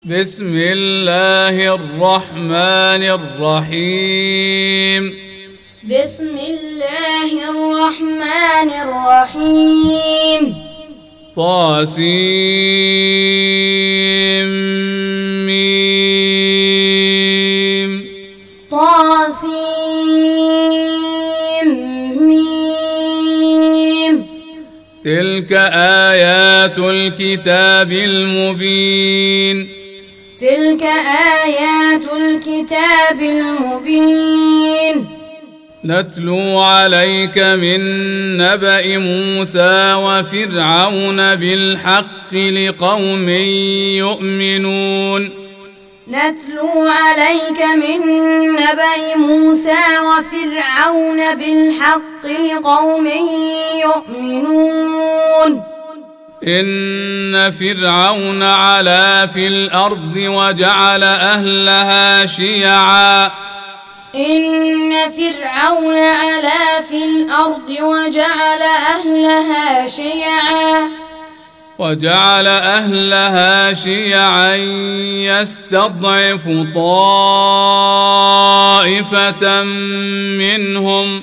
بسم الله الرحمن الرحيم. بسم الله الرحمن الرحيم. طاسيم. طاسيم. تلك آيات الكتاب المبين. تلك آيات الكتاب المبين. نتلو عليك من نبأ موسى وفرعون بالحق لقوم يؤمنون. نتلو عليك من نبأ موسى وفرعون بالحق لقوم يؤمنون. إن فرعون علا في الأرض وجعل أهلها شيعا. إن فرعون علا في الأرض وجعل أهلها شيعا يستضعف طائفة منهم.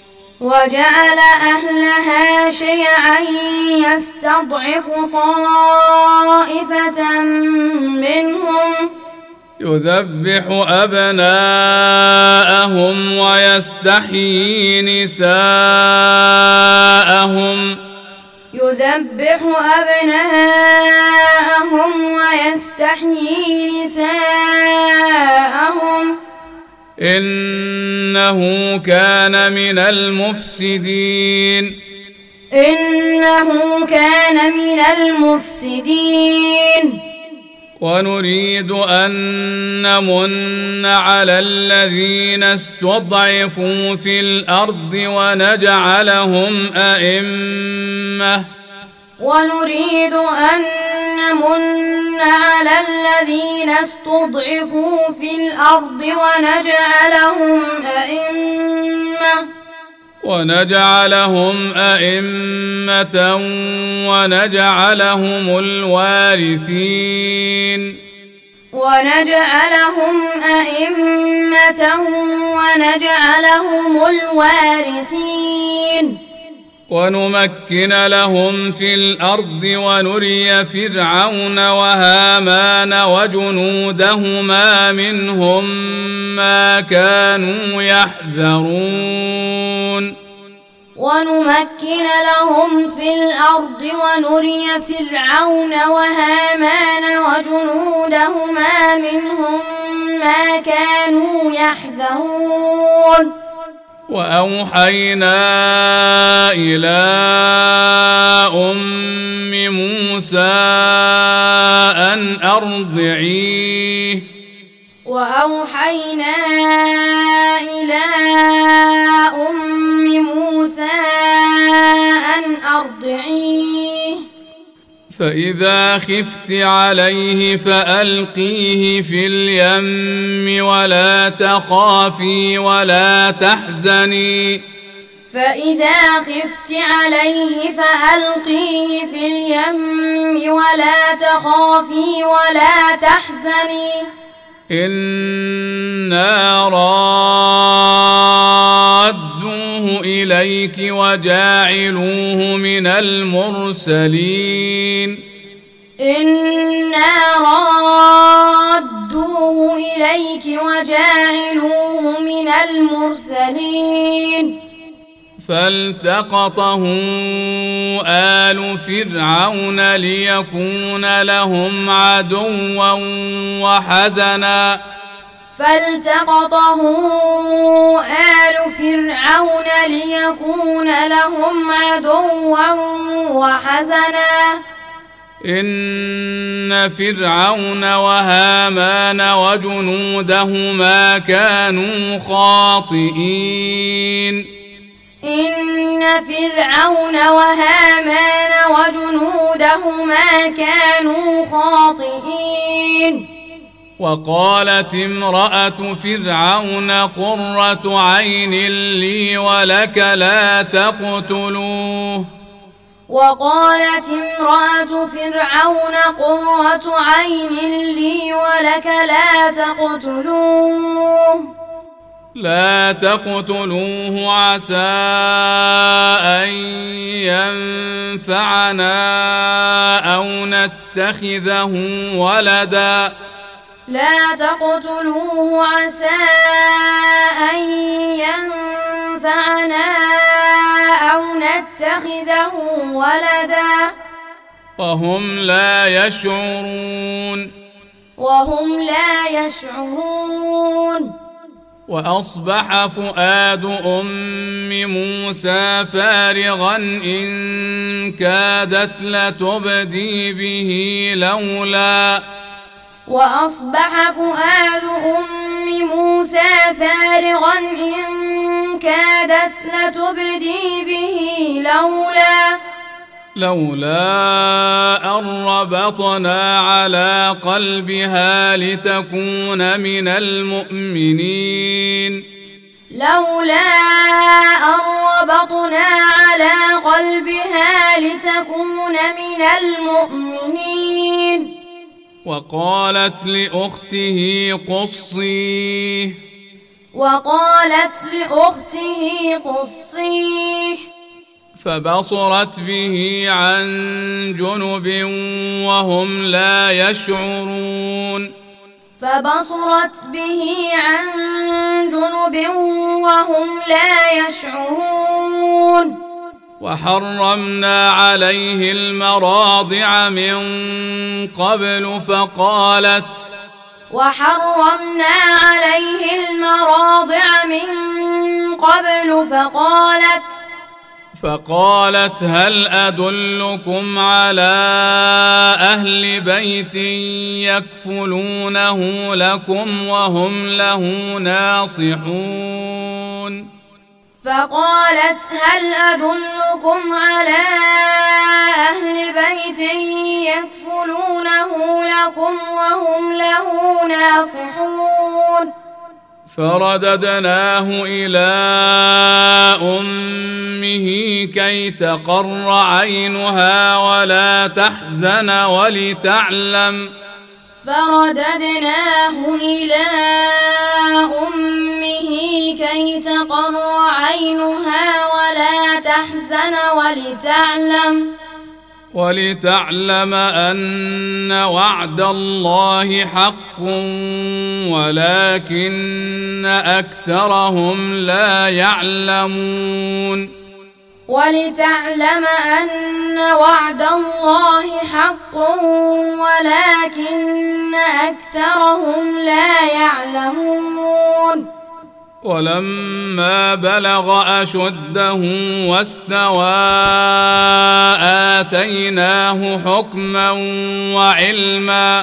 يذبح أبناءهم ويستحيي نساءهم. إنه كان من المفسدين. ونريد أن نمن على الذين استضعفوا في الأرض ونجعلهم أئمة ونجعلهم الوارثين. ونمكن لهم في الأرض ونري فرعون وهامان وجنودهما منهم ما كانوا يحذرون. وأوحينا إلى أم موسى أن أرضعيه. فإذا خفت عليه فألقيه في اليم ولا تخافي ولا تحزني. إنا رادوه إليك وجاعلوه من المرسلين. فالتقطه آل فرعون ليكون لهم عدوا وحزنا. إن فرعون وهامان وجنودهما كانوا خاطئين. وقالت امرأة فرعون قرة عين لي ولك لا تقتلوه. وقالت امرأة فرعون قرة عين لي ولك لا تقتلوه عسى أن ينفعنا أو نتخذه ولدا لا تقتلوه عسى أن ينفعنا أو نتخذه ولدا وهم لا يشعرون وأصبح فؤاد أم موسى فارغا إن كادت لتبدي به لولا أن ربطنا على قلبها لتكون من المؤمنين وقالت لأخته قصيه فبصرت به عن جنب وهم لا يشعرون وحرمنا عليه المراضع من قبل فقالت هل أدلكم على أهل بيت يكفلونه لكم وهم له ناصحون فرددناه إلى أمه كي تقر عينها ولا تحزن ولتعلم أن وعد الله حق ولكن أكثرهم لا يعلمون ولما بلغ أشده واستوى آتيناه حكما وعلما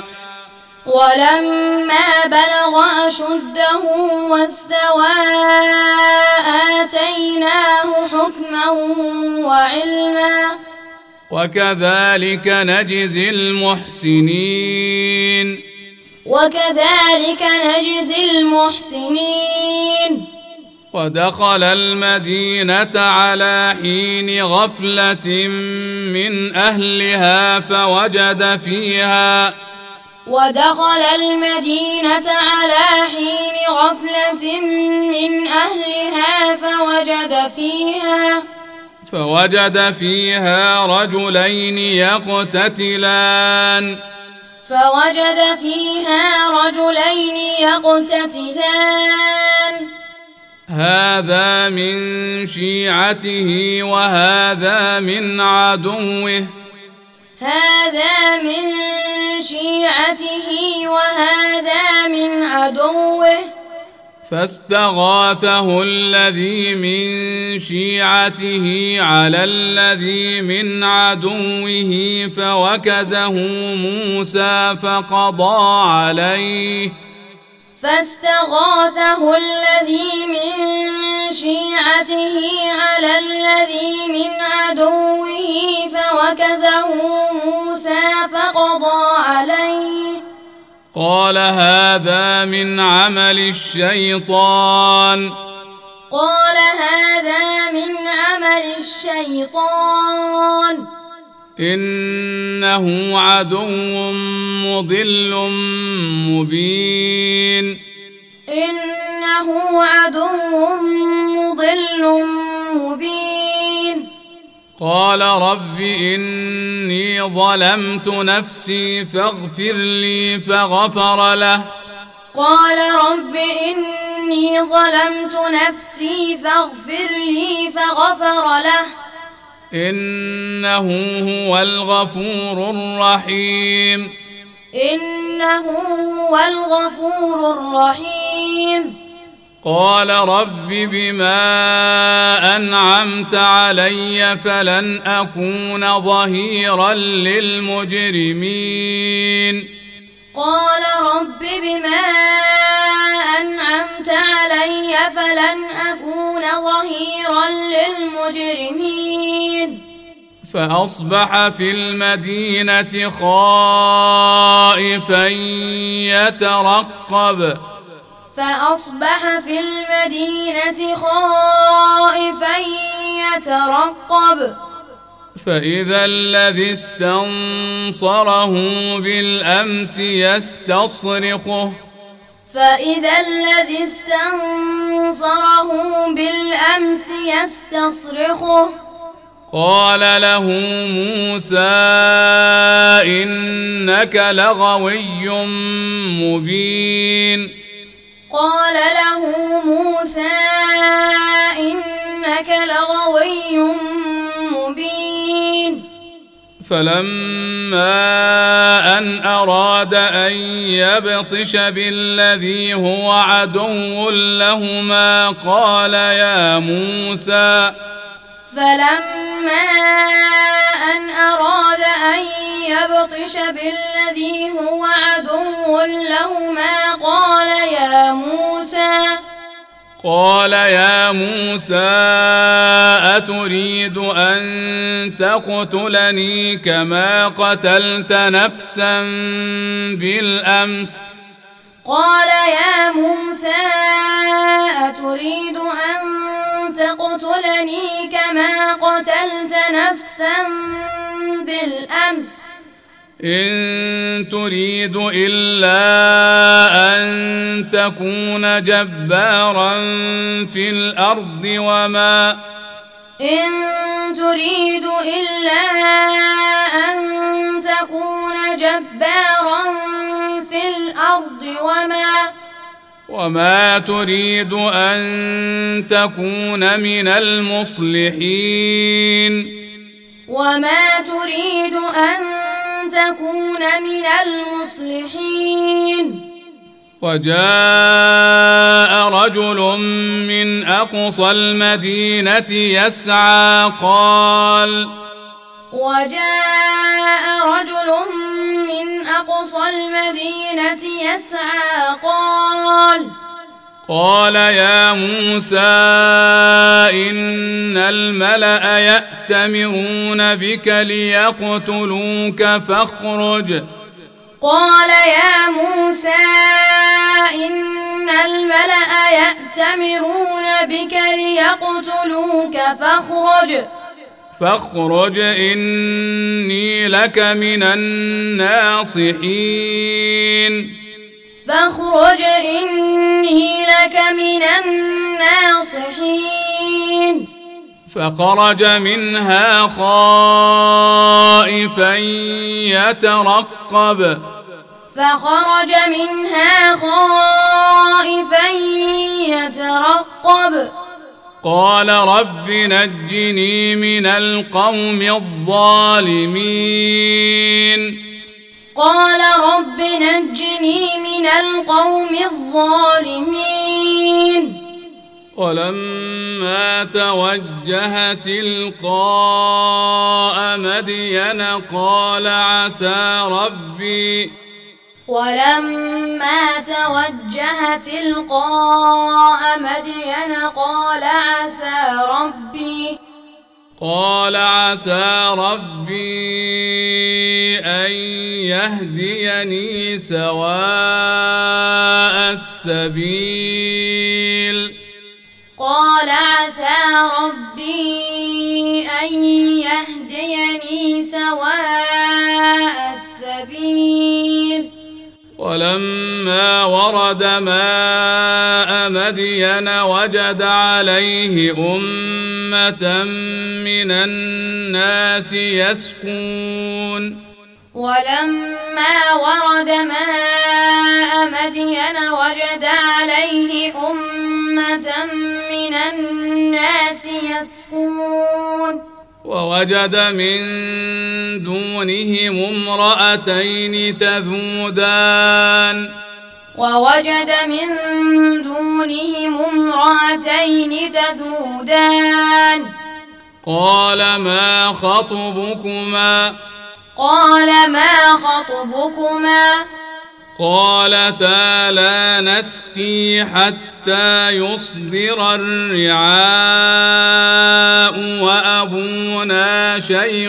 وكذلك نجزي المحسنين ودخل المدينة على حين غفلة من أهلها فوجد فيها رجلين يقتتلان هذا من شيعته وهذا من عدوه فاستغاثه الذي من شيعته على الذي من عدوه فوكزه موسى فقضى عليه قال هذا من عمل الشيطان إنه عدو مضل مبين إنه عدو مضل مبين قال رب إني ظلمت نفسي فاغفر لي فغفر له قال رب إني ظلمت نفسي فاغفر لي فغفر له إنه هو الغفور الرحيم إنه هو الغفور الرحيم قال رب بما أنعمت علي فلن أكون ظهيرا للمجرمين قال رب بما أنعمت علي فلن أكون ظهيرا للمجرمين فأصبح في المدينة خائفا يترقب فأصبح في المدينة خائفا يترقب فإذا الذي استنصره بالأمس يستصرخه فإذا الذي استنصره بالأمس يستصرخه قال له موسى إنك لغوي مبين قال له موسى إنك لغوي مبين فلما أن أراد أن يبطش بالذي هو عدو لهما قال يا موسى فلما أن أراد أن يبطش بالذي هو عدو لهما قال يا موسى أتريد أن تقتلني كما قتلت نفسا بالأمس قال يا موسى أتريد أن تقتلني كما قتلت نفسا بالأمس إن تريد إلا أن تكون جبارا في الأرض وما إن تريد إلا أن تكون جبارا في الأرض وما تريد أن تكون من المصلحين وما تريد أن تكون من المصلحين وجاء رجل من أقصى المدينة يسعى قال وجاء رجل من أقصى المدينة يسعى قال يا موسى إن الملأ يأتمرون بك ليقتلوك فاخرج قال يا موسى إن الملأ يأتمرون بك ليقتلوك فاخرج إني لك من الناصحين فاخرج إني لك من الناصحين فخرج منها خائفا يترقب قال رب نجني من القوم الظالمين ولما توجه تلقاء مدين قال عسى ربي أن يهديني سواء السبيل قال عسى ربي أن يهديني سواء ولما ورد ماء مدين وجد عليه أمة من الناس يسقون ولما ورد ماء مدين وجد عليه أمة من الناس يسقون ووجد من دونهم امرأتين تذودان قال ما خطبكما قالتا لا نسقي حتى يصدر الرعاء وأبونا شيخ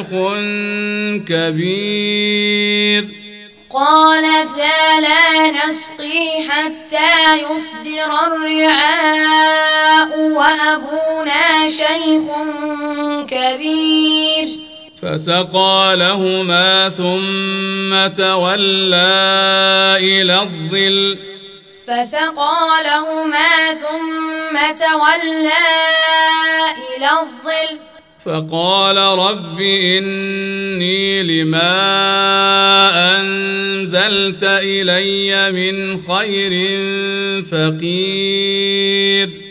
كبير فسقى لهما ثم تولى إلى الظل فقال رب إني لما أنزلت إلي من خير فقير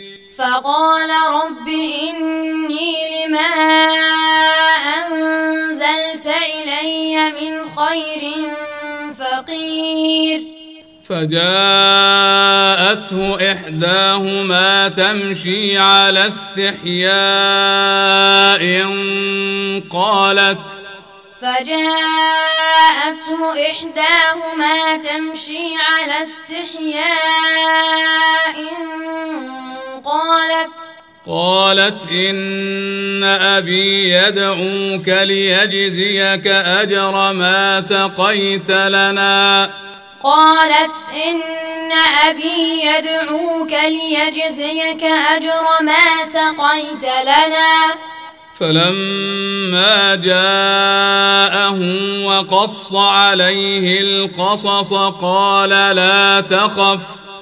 فجاءته إحداهما تمشي على استحياء قالت إن أبي يدعوك ليجزيك أجر ما سقيت لنا فلما جاءه وقص عليه القصص قال لا تخف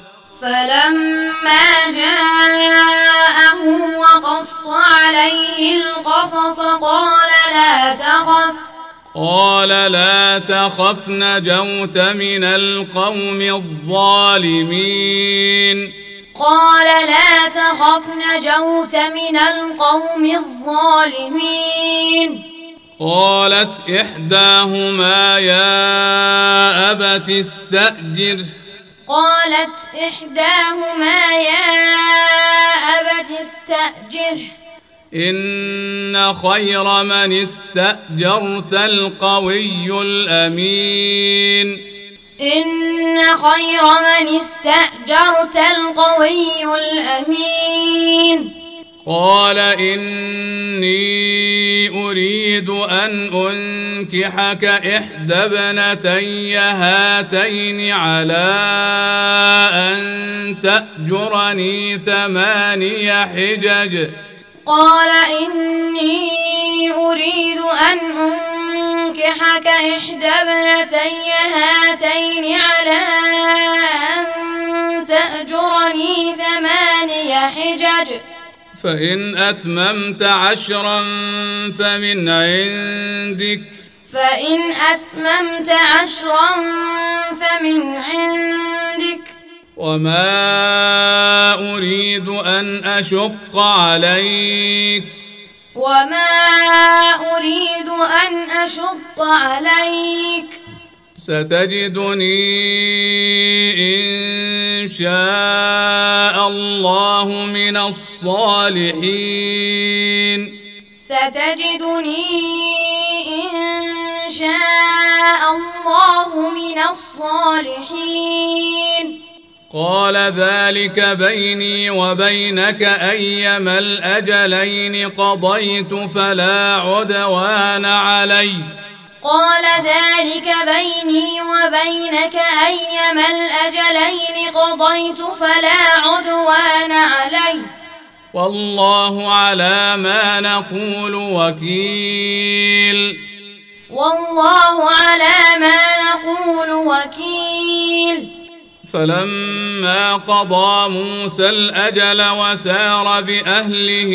قال لا تخف نجوت من القوم الظالمين قالت إحداهما يا أبت استأجره إن خير من استأجرت القوي الأمين قال إني أريد أن أنكحك إحدى ابنتي هاتين على أن تأجرني 8 حجج فإن أتممت 10 فمن عندك وما أريد أن أشق عليك ستجدني إن شاء الله من الصالحين قال ذلك بيني وبينك أيما الأجلين قضيت فلا عدوان علي والله على ما نقول وكيل والله على ما نقول وكيل. فلما قضى موسى الأجل وسار بأهله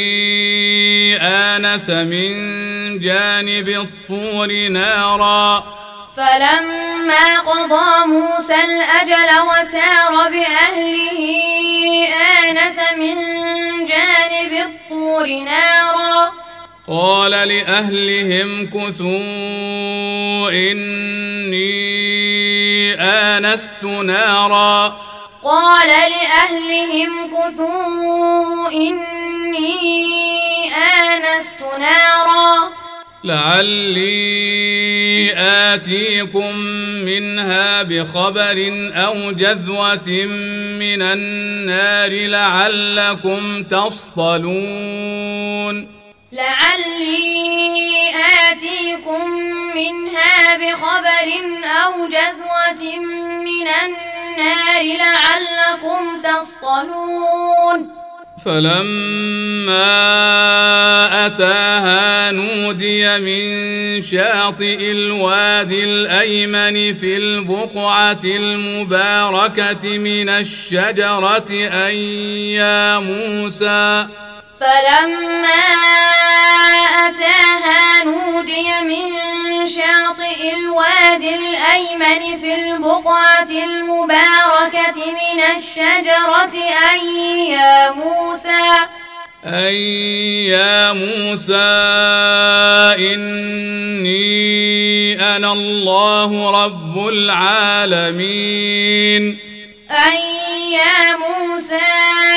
آنس من جانب الطور نارا. فلما قضى موسى الأجل وسار بأهله آنس من جانب الطور نارا. قال لأهلهم امكثوا إني آنست نارا. قال لأهلهم امكثوا إني آنست نارا. لعلي آتيكم منها بخبر أو جذوة من النار لعلكم تصطلون. لعلي آتيكم منها بخبر أو جذوة من النار لعلكم تصطلون. فلما أتاها نودي من شاطئ الوادي الأيمن في البقعة المباركة من الشجرة أن يا موسى. فلما أتاها نودي من شاطئ الوادي الأيمن في البقعة المباركة من الشجرة أن يا موسى إني أنا الله رب العالمين. أن يا موسى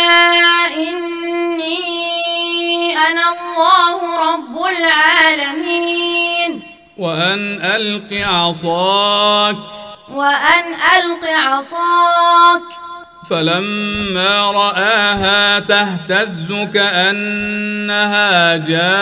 إني أنا الله رب العالمين. وأن ألق عصاك. فلما رآها تهتز كأنها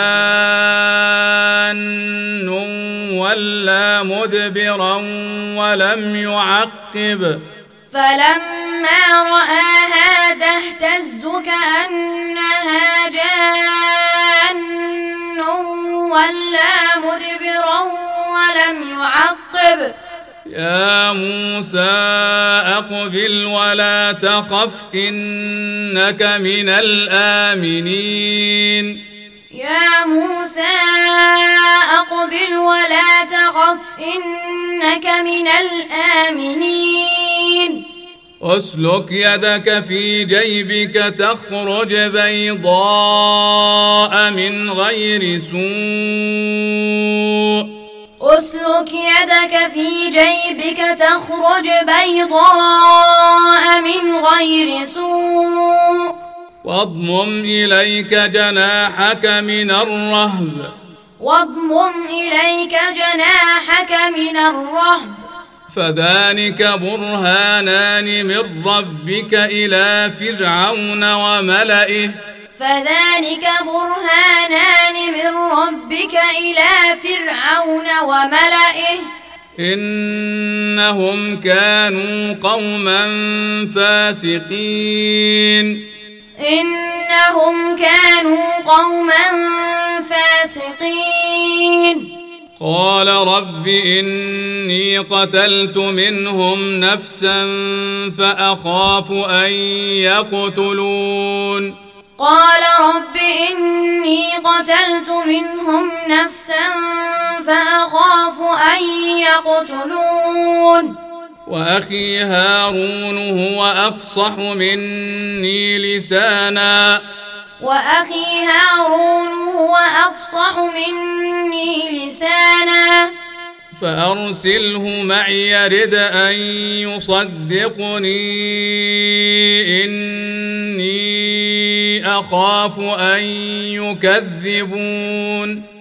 جان ولا مدبرا ولم يعقب. فلما رآها تهتز كأنها جان ولا مدبرا ولم يعقب. يا موسى أقبل ولا تخف إنك من الآمنين. يا موسى أقبل ولا تخف إنك من الآمنين. أسلك يدك في جيبك تخرج بيضاء من غير سوء. أسلك يدك في جيبك تخرج بيضاء من غير سوء. واضمم إليك جناحك من الرهب. فذلك برهانان من ربك إلى فرعون وملئه إنهم كانوا قوما فاسقين. قال رب إني قتلت منهم نفسا فأخاف أن يقتلون. وأخي هارون هو أفصح مني لسانا. فأرسله معي يرد أن يصدقني إني أخاف أن يكذبون.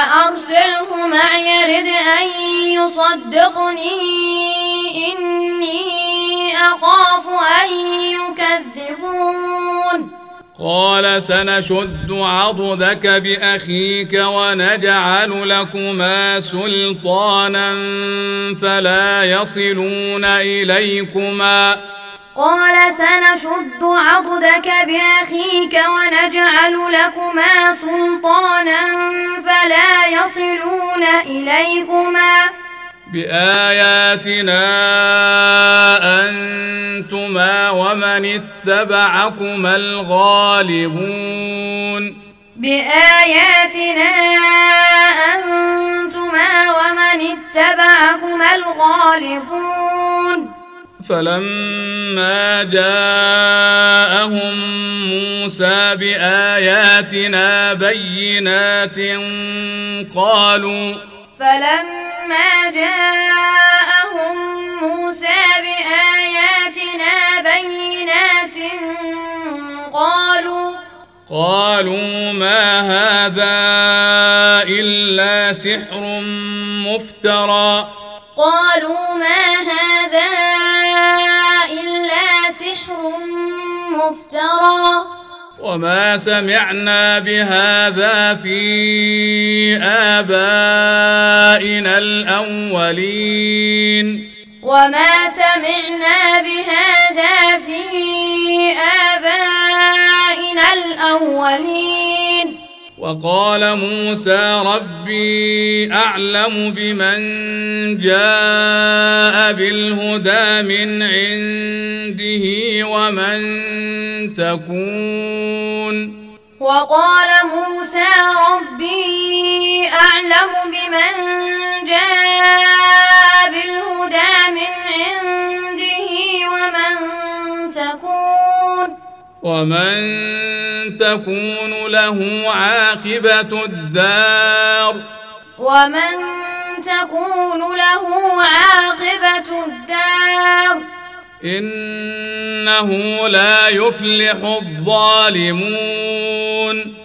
قال سنشد عضدك بأخيك ونجعل لكما سلطانا فلا يصلون إليكما قال سنشد عضدك بأخيك ونجعل لكما سلطانا فلا يصلون إليكما بآياتنا أنتما ومن اتبعكما الغالبون بآياتنا أنتما ومن اتبعكما الغالبون فلما جاءهم موسى بآياتنا بينات قالوا ما هذا إلا سحر مفترى وما سمعنا بهذا في آبائنا الأولين وقال موسى ربي أعلم بمن جاء بالهدى من عنده ومن تكون له عاقبة الدار إنه لا يفلح الظالمون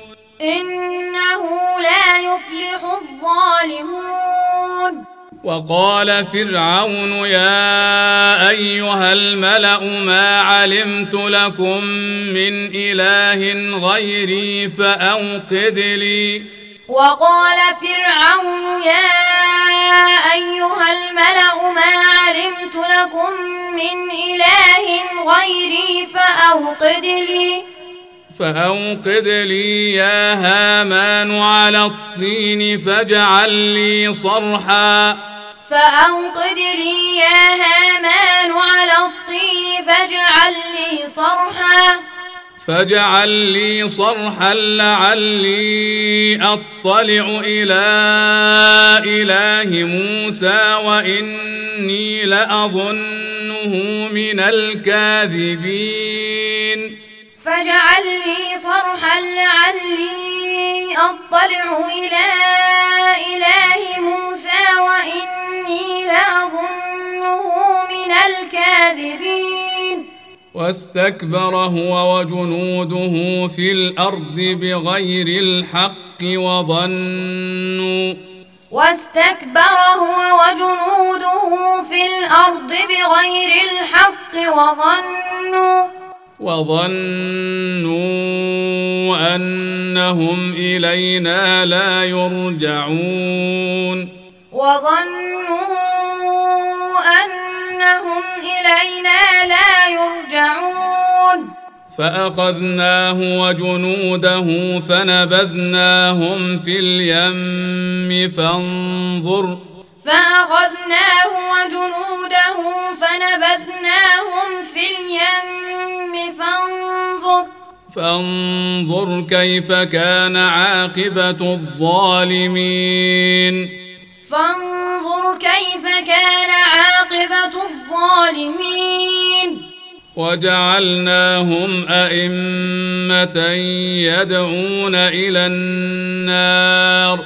وقال فرعون يا أيها الملأ ما علمت لكم من إله غيري فأوقد لي يا هامان على الطين فاجعل لي صرحا لعلي أطلع إلى إله موسى وإني لأظنه من الكاذبين واستكبر هو وجنوده في الأرض بغير الحق وظنوا أنهم إلينا لا يرجعون فأخذناه وجنوده فنبذناهم في اليم فانظر كيف كان عاقبة الظالمين وجعلناهم أئمة يدعون إلى النار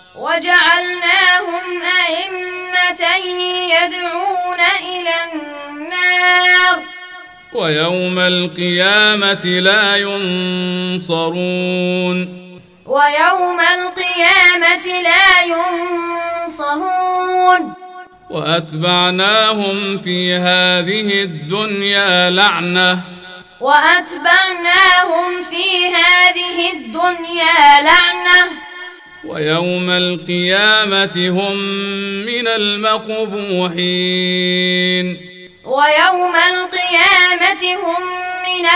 ويوم القيامة لا ينصرون وأتبعناهم في هذه الدنيا لعنة ويوم القيامة هم من المقبوحين ويوم القيامة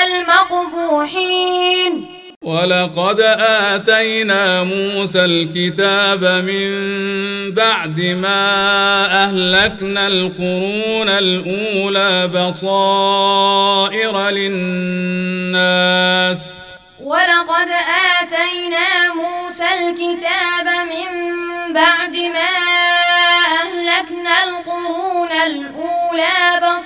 المقبوحين. ولقد آتينا موسى الكتاب من بعد ما أهلكنا القرون الأولى بصائر للناس. ولقد آتينا موسى الكتاب من بعد ما أهلكنا القرون الأولى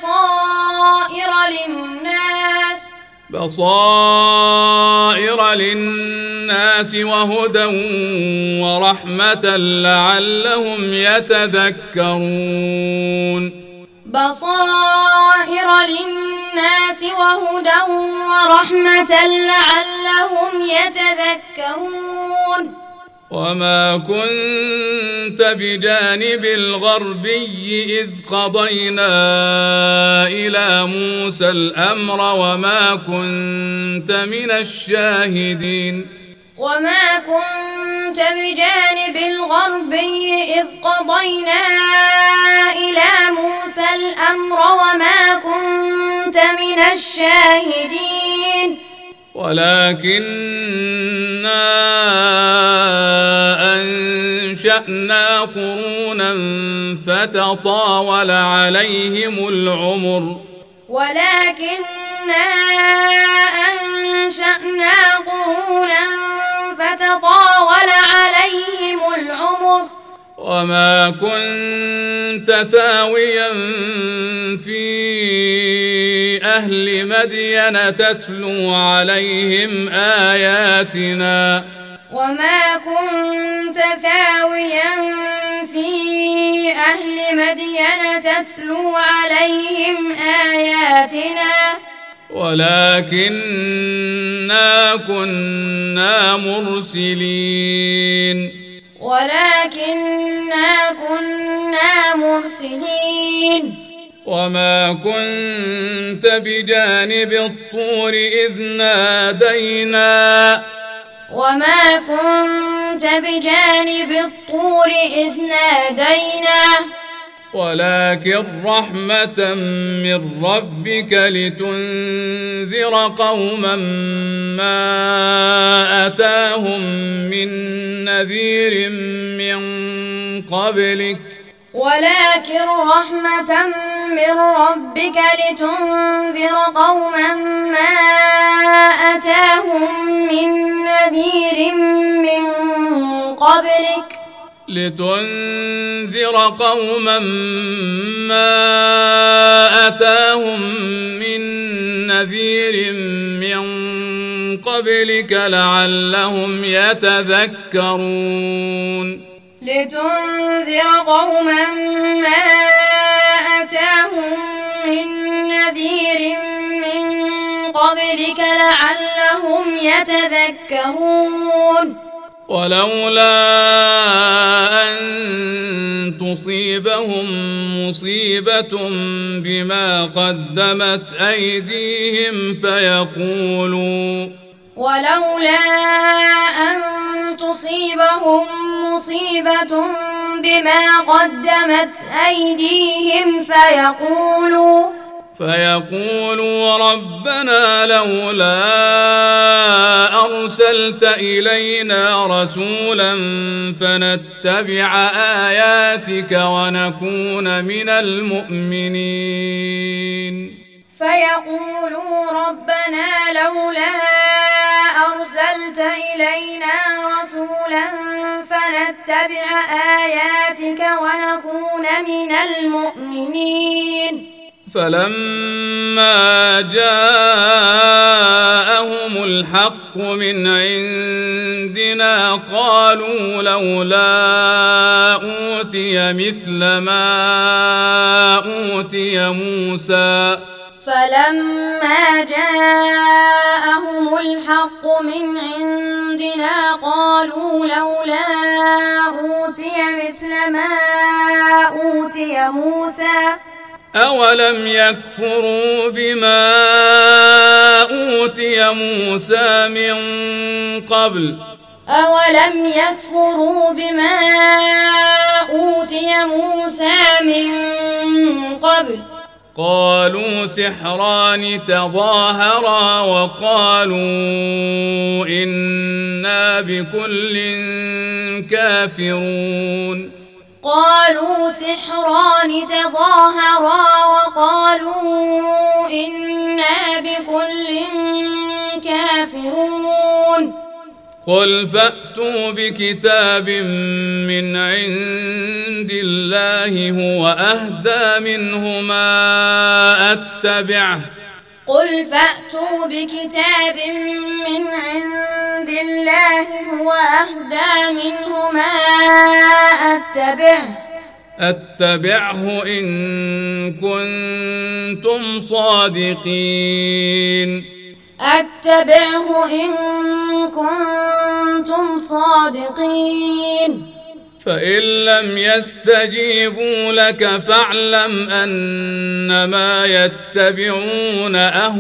بصائر للناس وهدى ورحمة لعلهم يتذكرون. بصائر للناس وهدى ورحمة لعلهم يتذكرون. وما كنت بجانب الغربي إذ قضينا إلى موسى الأمر وما كنت من الشاهدين. وما كنت بجانب الغربي إذ قضينا إلى موسى الأمر وما كنت من الشاهدين. ولكننا أنشأنا قرونا فتطاول عليهم العمر. ولكننا أنشأنا قرونا فتطاول عليهم العمر. وما كنت ثاويا في أهل مدين تتلو عليهم آياتنا. وما كنت ثاويا في أهل مدين تتلو عليهم آياتنا. ولكننا كنا مرسلين. وما كنت بجانب الطور إذ نادينا. ولكن رحمة من ربك لتنذر قوما ما أتاهم من نذير من قبلك. ولكن رحمة من ربك لتنذر قوما ما أتاهم من نذير من قبلك. لتنذر قوما ما أتاهم من نذير من قبلك لعلهم يتذكرون. لتنذر قوما ما أتاهم من نذير من قبلك لعلهم يتذكرون. ولولا أن تصيبهم مصيبة بما قدمت أيديهم فيقولوا ولولا أن تصيبهم مصيبة بما قدمت أيديهم فيقولوا ربنا لولا أرسلت إلينا رسولا فنتبع آياتك ونكون من المؤمنين. فيقولوا ربنا لولا أرسلت إلينا رسولا فنتبع آياتك ونكون من المؤمنين. فلما جاءهم الحق من عندنا قالوا لولا أوتي مثل ما أوتي موسى. فلما جاءهم الحق من عندنا قالوا لولا أوتي مثل ما أوتي موسى. أولم يكفروا بما أوتي موسى من قبل. أولم يكفروا بما أوتي موسى من قبل. قالوا سحران تظاهرا وقالوا إنا بكل كافرون قالوا سحران تظاهرا وقالوا إنا بكل كافرون قل فأتوا بكتاب من عند الله هو أهدى منهما أتبعه قل فأتوا بكتاب من عند الله هو أهدى منهما أتبعه إن كنتم صادقين أتبعه إن كنتم صادقين فإن لم يستجيبوا لك فاعلم أنما يتبعون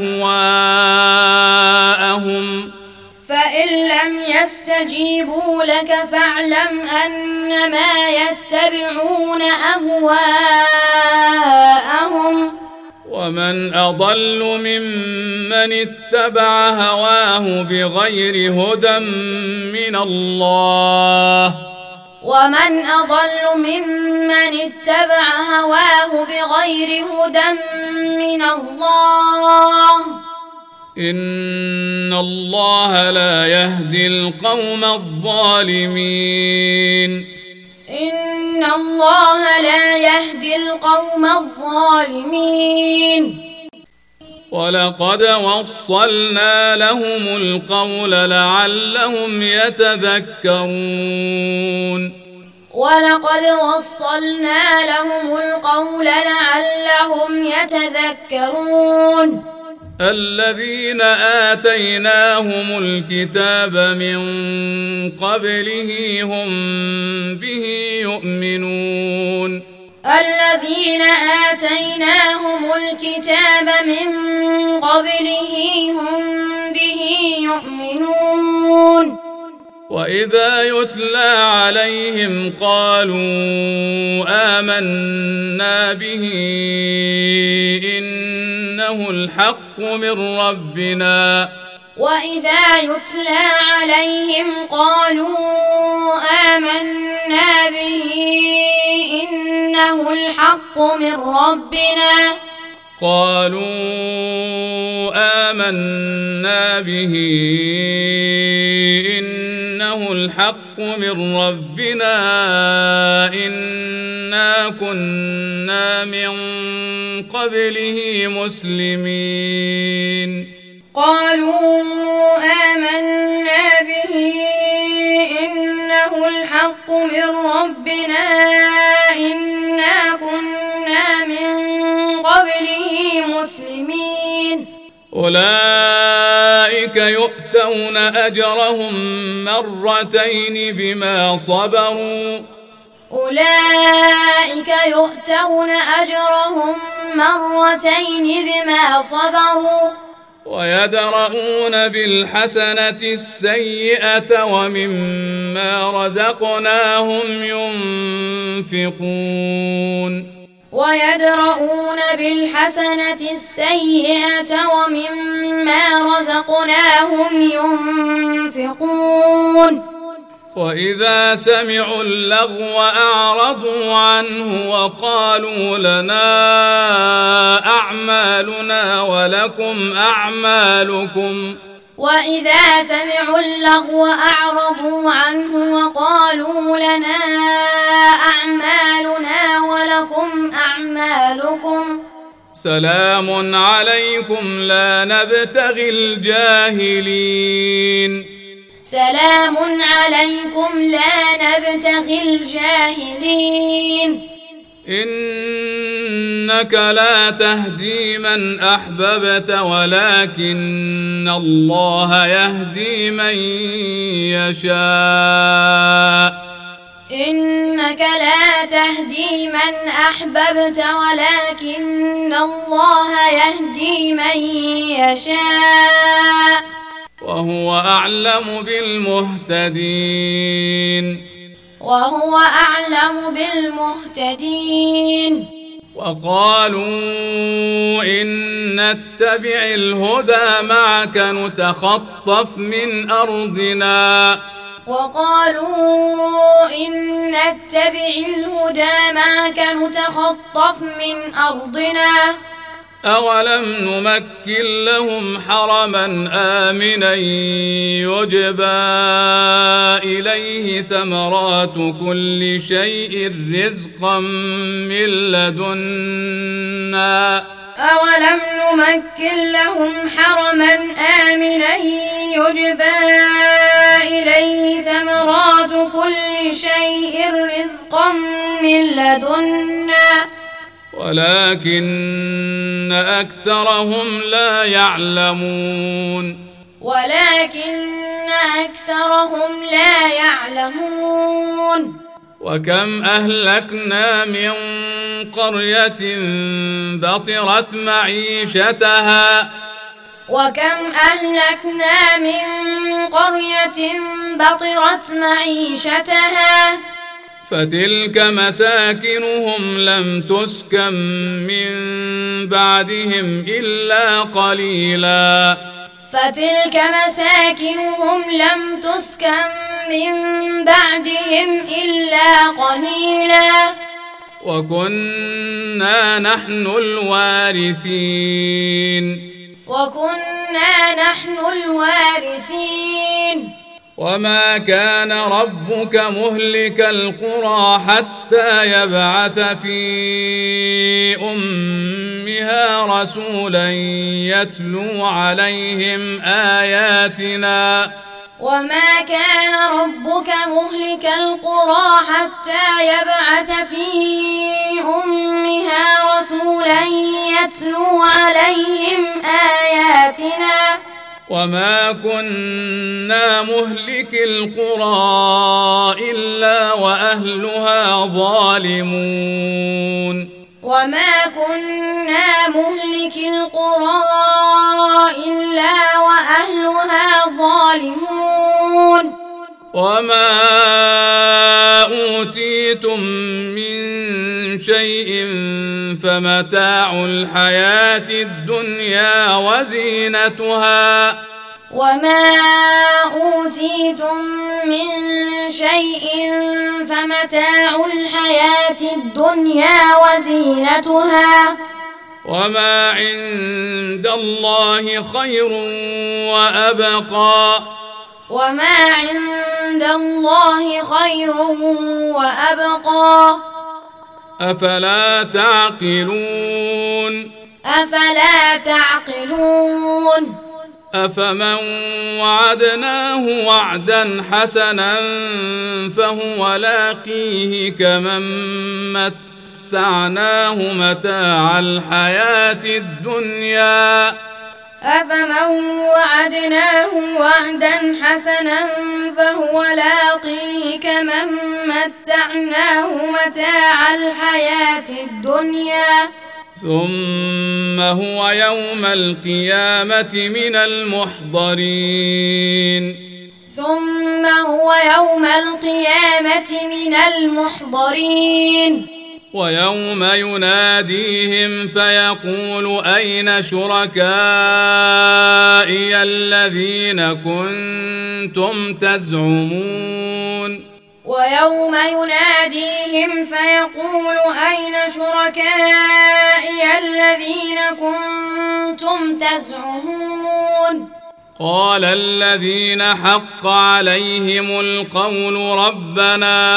أهواءهم فإن لم يستجيبوا لك فاعلم أنما يتبعون أهواءهم ومن أضل ممن اتبع هواه بغير هدى من الله ومن أضل ممن اتبع هواه بغير هدى من الله إن الله لا يهدي القوم الظالمين إن الله لا يهدي القوم الظالمين ولقد وصلنا لهم القول لعلهم يتذكرون ولقد وصلنا لهم القول لعلهم يتذكرون الذين آتيناهم الكتاب من قبله هم به يؤمنون الذين آتيناهم الكتاب من قبله هم به يؤمنون وإذا يتلى عليهم قالوا آمنا به إنه الحق من ربنا وإذا يتلى عليهم قالوا آمنا به إنه الحق من ربنا قالوا آمنا به إنه الحق من ربنا إنا كنا من قبله مسلمين قالوا آمنا به إنه الحق من ربنا إنا كنا من قبله مسلمين أولئك يؤتون أجرهم مرتين بما صبروا أولئك يؤتون أجرهم مرتين بما صبروا ويدرؤون بالحسنة السيئة ومما رزقناهم ينفقون ويدرؤون بالحسنة السيئة ومما رزقناهم ينفقون وإذا سمعوا اللغو أعرضوا عنه وقالوا لنا أعمالنا ولكم أعمالكم وإذا سمعوا اللغو أعرضوا عنه وقالوا لنا أعمالنا ولكم أعمالكم سلام عليكم لا نبتغي الجاهلين سلام عليكم لا نبتغي الجاهلين إنك لا تهدي من أحببت ولكن الله يهدي من يشاء إنك لا تهدي من أحببت ولكن الله يهدي من يشاء وهو أعلم بالمهتدين وهو أعلم بالمهتدين وقالوا إن نتبع الهدى معك نتخطف من أرضنا أولم نمكن لهم حرما آمنا يجبى إليه ثمرات كل شيء رزقا من لدنا ولكن أكثرهم لا يعلمون وكم أهلكنا من قرية بطرت معيشتها فتلك مساكنهم لم تسكن من بعدهم إلا قليلا وكنا نحن الوارثين وما كان ربك مهلك القرى حتى يبعث في أمها رسولا يتلو عليهم آياتنا وما كنا مهلك القرى إلا وأهلها ظالمون وما أوتيتم من شيء فمتاع الحياة الدنيا وزينتها وما عند الله خير وأبقى أفلا تعقلون أفمن وعدناه وعدا حسنا فهو لاقيه كمن متعناه متاع الحياة الدنيا ثم هو يوم القيامة من المحضرين ويوم يناديهم فيقول أين شركائي الذين كنتم تزعمون قال الذين حق عليهم القول ربنا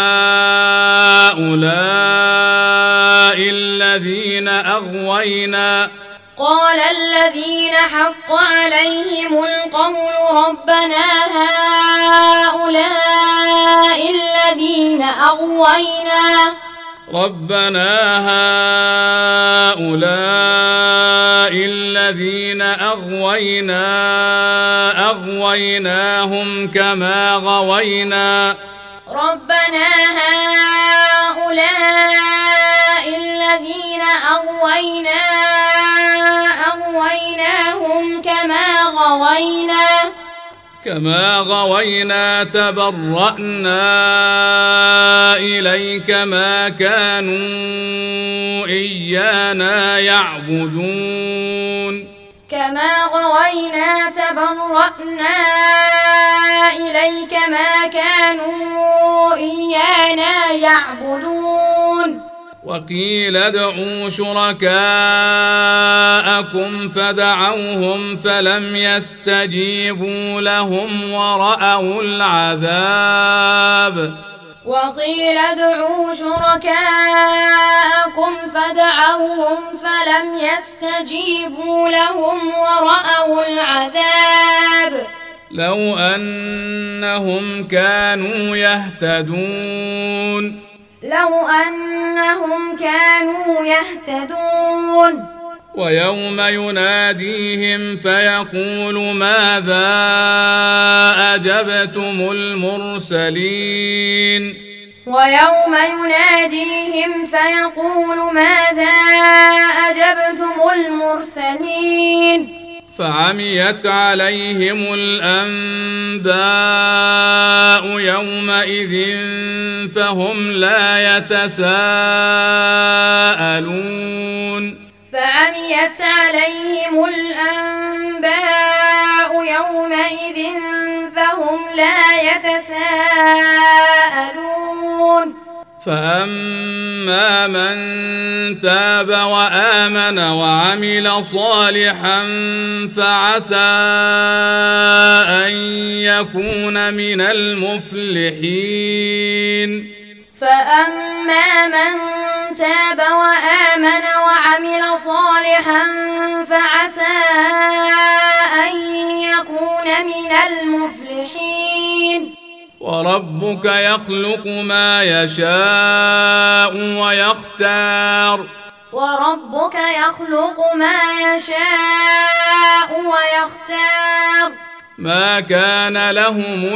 هؤلاء الذين أغوينا أغويناهم كما غوينا كما غوينا تبرأنا إليك ما كانوا إيانا يعبدون كما غوينا تبرأنا إليك ما كانوا إيانا يعبدون وقيل ادعوا شركاءكم فدعوهم فلم يستجيبوا لهم ورأوا العذاب وقيل ادعوا شركاءكم فدعوهم فلم يستجيبوا لهم ورأوا العذاب لو أنهم كانوا يهتدون ويوم يناديهم فيقول ماذا أجبتم المرسلين ويوم يناديهم فيقول ماذا أجبتم المرسلين فعميت عليهم الأنباء يومئذ فهم لا يتساءلون فعميت عليهم الأنباء يومئذ فهم لا يتساءلون فأما من تاب وآمن وعمل صالحا فعسى أن يكون من المفلحين فأما من تاب وآمن وعمل صالحا فعسى أن يكون من المفلحين وربك يخلق ما يشاء ويختار ما كان لهم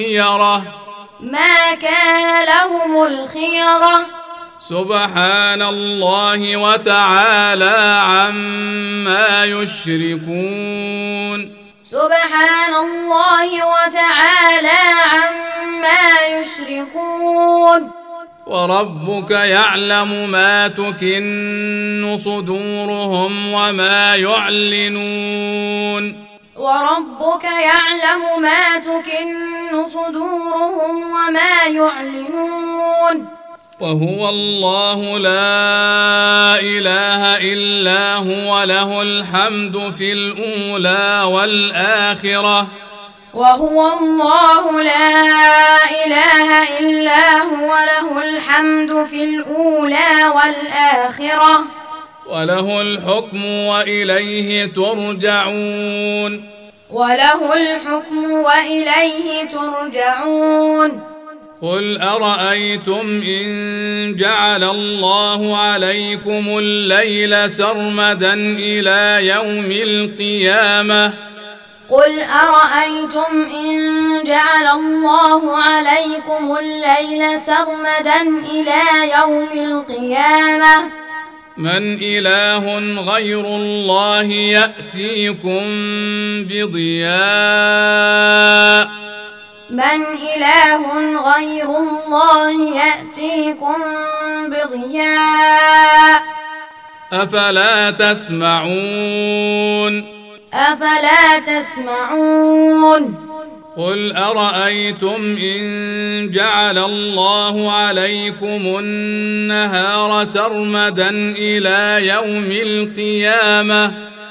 الخيرة سبحان الله وتعالى عما يشركون وربك يعلم ما تكن صدورهم وما يعلنون وهو الله لا إله إلا هو له الحمد في الأولى والآخرة وله الحكم وإليه ترجعون قل أرأيتم إن جعل الله عليكم الليل سرمدا إلى يوم القيامة من إله غير الله يأتيكم بضياء أفلا تسمعون قل أرأيتم إن جعل الله عليكم النهار سرمدا إلى يوم القيامة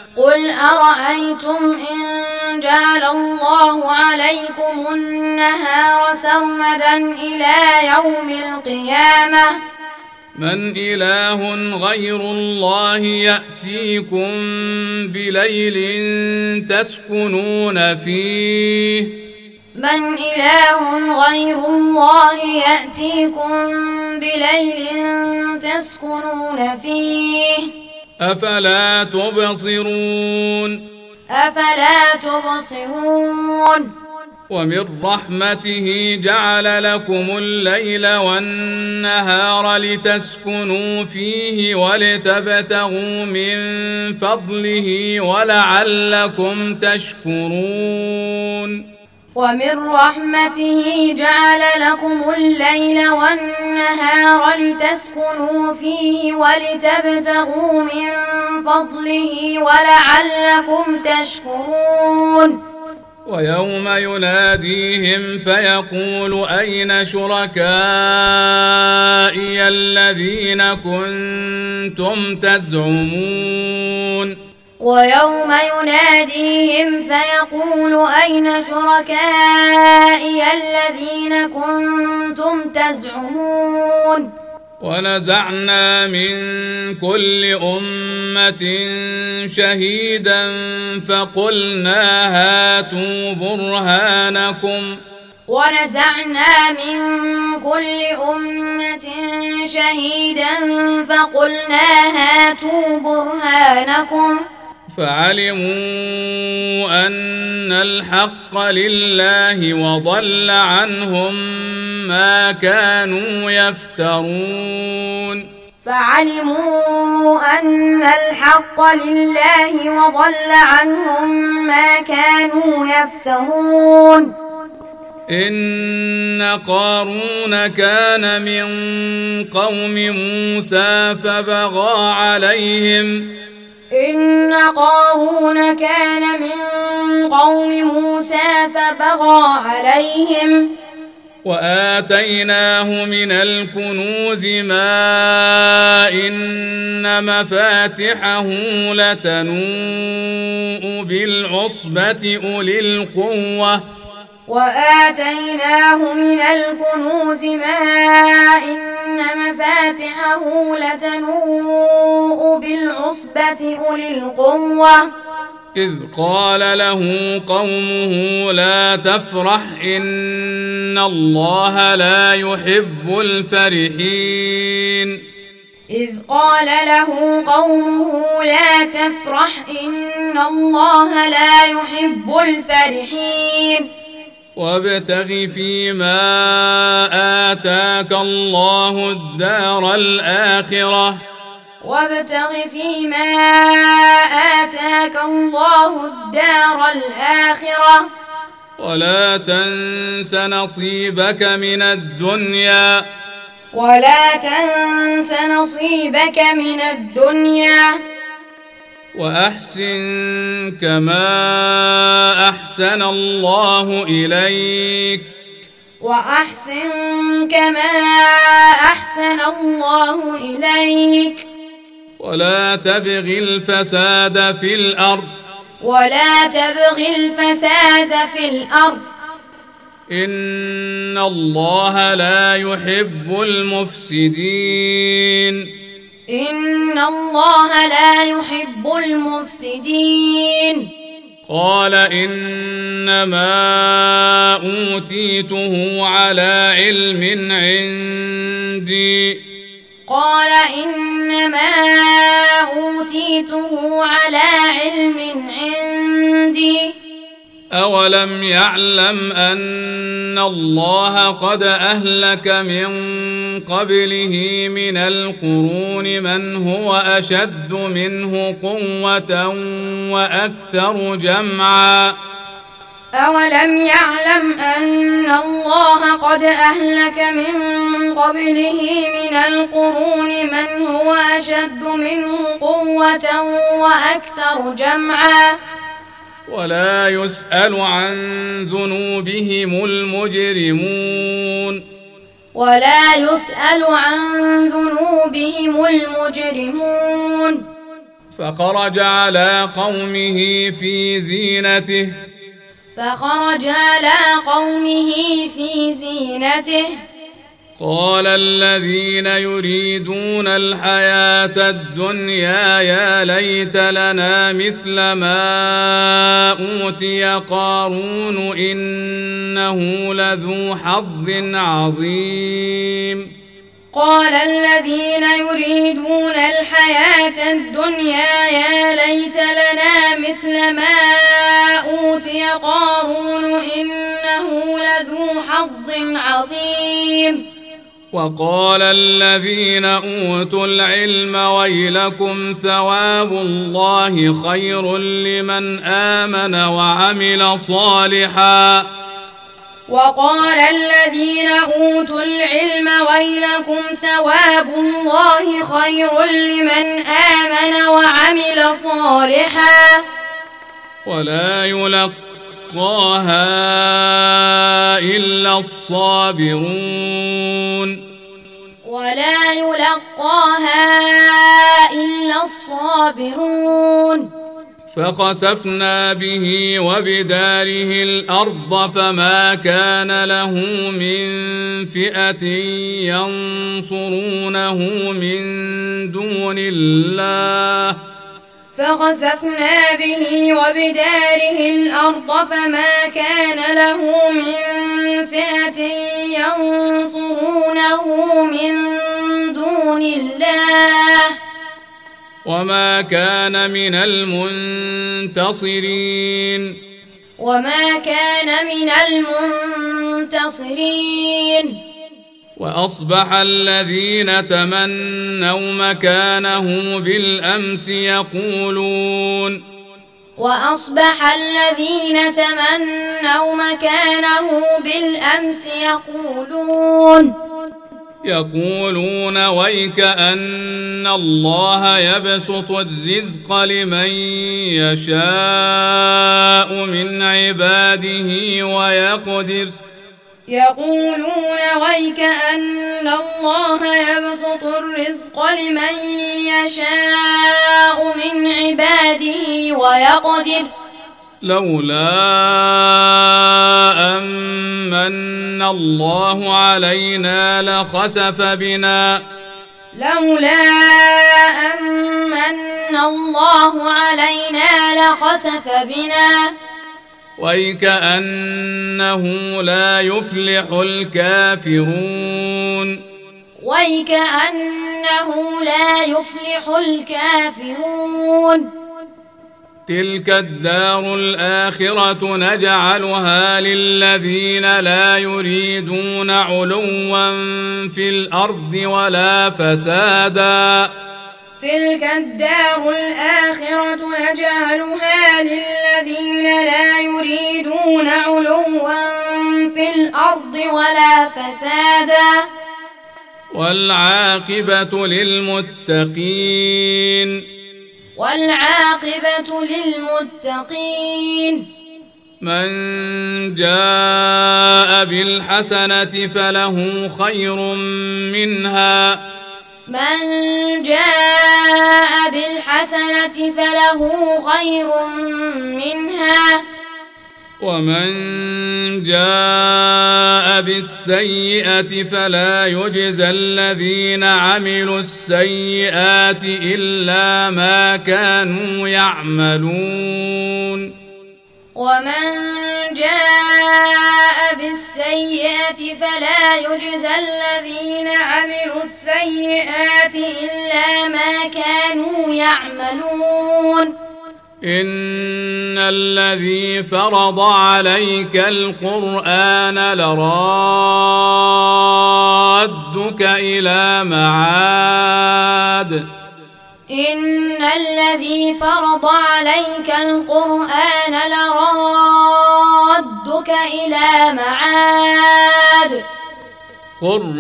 من إله غير الله يأتيكم بليل تسكنون فيه أفلا تبصرون ومن رحمته جعل لكم الليل والنهار لتسكنوا فيه ولتبتغوا من فضله ولعلكم تشكرون ومن رحمته جعل لكم الليل والنهار لتسكنوا فيه ولتبتغوا من فضله ولعلكم تشكرون ويوم يناديهم فيقول أين شركائي الذين كنتم تزعمون ويوم يناديهم فيقول أين شركائي الذين كنتم تزعمون ونزعنا من كل أمة شهيدا فقلنا هاتوا برهانكم ونزعنا من كل أمة شهيدا فقلنا هاتوا برهانكم فعلموا أن الحق لله وضل عنهم ما كانوا يفترون فعلموا أن الحق لله وضل عنهم ما كانوا يفترون إن قارون كان من قوم موسى فبغى عليهم إن قارون كان من قوم موسى فبغى عليهم وآتيناه من الكنوز ما إن مفاتحه لتنوء بالعصبة أولي القوة وآتيناه من الكنوز ما إن مفاتحه لتنوء بالعصبة أولي القوة إذ قال له قومه لا تفرح إن الله لا يحب الفرحين إذ قال له قومه لا تفرح إن الله لا يحب الفرحين وابتغ فيما آتاك الله الدار الآخرة وابتغ فيما آتاك الله الدار الآخرة ولا تنس نصيبك من الدنيا وأحسن كما أحسن الله إليك ولا تبغ الفساد في الأرض إن الله لا يحب المفسدين قال إنما أوتيته على علم عندي أولم يعلم أن الله قد أهلك من قبله من القرون من هو أشد منه قوة وأكثر جمعا أولم يعلم أن الله قد أهلك من قبله من القرون من هو أشد منه قوة وأكثر جمعا ولا يسأل عن ذنوبهم المجرمون فخرج على قومه في زينته قال الذين يريدون الحياة الدنيا يا ليت لنا مثل ما أوتي قارون إنه لذو حظ عظيم قال الذين يريدون الحياة الدنيا يا ليت لنا مثل ما أوتي قارون إنه لذو حظ عظيم وقال الذين أوتوا العلم ويلكم ثواب الله خير لمن آمن وعمل صالحا وقال الذين أوتوا العلم ويلكم ثواب الله خير لمن آمن وعمل صالحا ولا يلقاها إلا الصابرون ولا يلقاها إلا الصابرون فخسفنا به وبداره الأرض فما كان له من فئة ينصرونه من دون الله فخسفنا به وبداره الأرض فما كان له من فئة ينصرونه من دون الله وما كان من المنتصرين وأصبح الذين تمنوا مكانه بالأمس يقولون ويك أن الله يبسط الرزق لمن يشاء من عباده ويقدر لولا أمن الله علينا لخسف بنا ويكأنه لا يفلح الكافرون تلك الدار الآخرة نجعلها للذين لا يريدون علوا في الأرض ولا فسادا والعاقبة للمتقين من جاء بالحسنة فله خير منها ومن جاء بالسيئة فلا يجزى الذين عملوا السيئات إلا ما كانوا يعملون إن الذي فرض عليك القرآن لرادك إلى معاد قل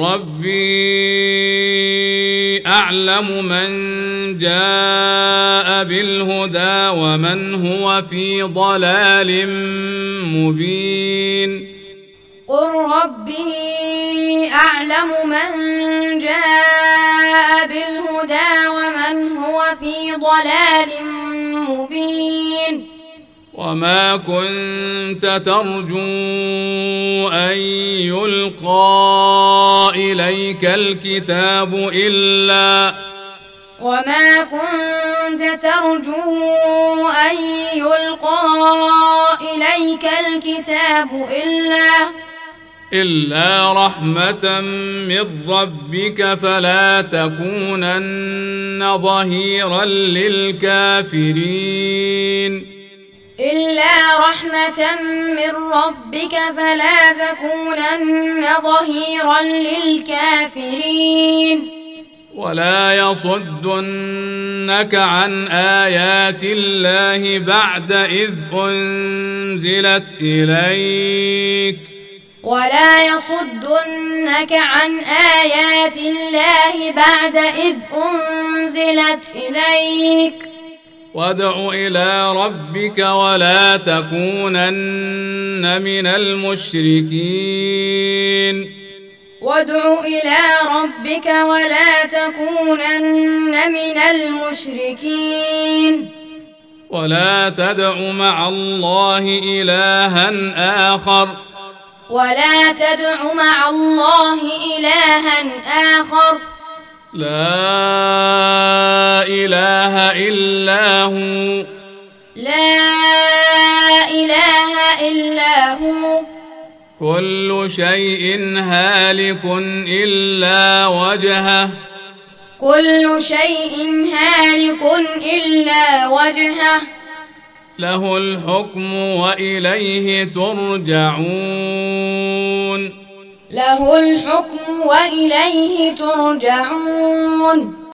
ربي أعلم من جاء بالهدى ومن هو في ضلال مبين وما كنت ترجو أن يلقى إليك الكتاب إلا رحمة من ربك فلا تكونن ظهيرا للكافرين ولا يصدنك عن آيات الله بعد إذ أنزلت إليك ولا يصدنك عن آيات الله بعد إذ أنزلت إليك وادع إلى ربك ولا تكونن من المشركين وادع إلى ربك ولا تكونن من المشركين ولا تدع مع الله إلها آخر ولا تدع مع الله إلها آخر لا إله إلا هو لا إله إلا هو كل شيء هالك إلا وجهه كل شيء هالك إلا وجهه له الحكم وإليه ترجعون له الحكم وإليه ترجعون